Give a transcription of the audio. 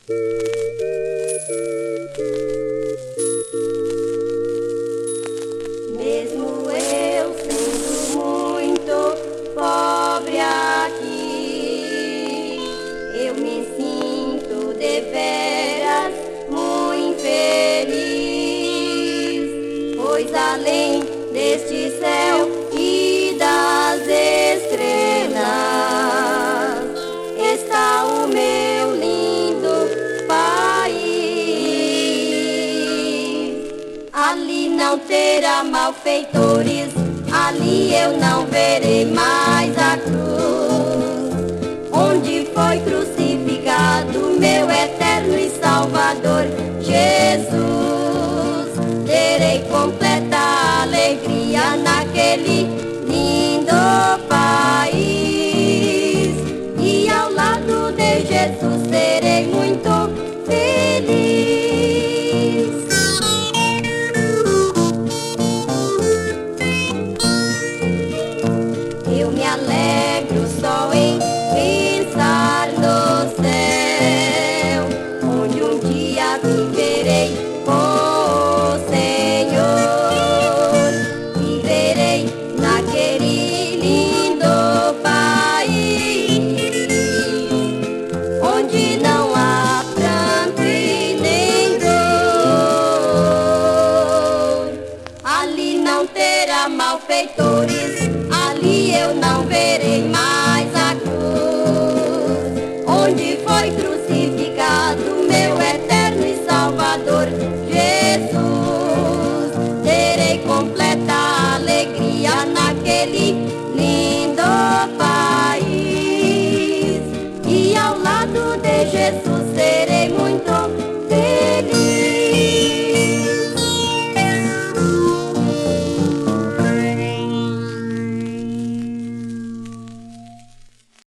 Mesmo eu sendo muito pobre aqui, eu me sinto deveras muito infeliz, pois além deste céu e das estrelas está o meu lindo país. Ali não terá malfeitores, ali eu não verei mais a cruz, onde foi crucificado meu eterno e Salvador Jesus. Terei completa alegria naquele lindo país, e ao lado de Jesus serei muito feliz. Eu me alegro só em pensar no céu, onde um dia viverei com o Senhor. Viverei naquele lindo país, onde não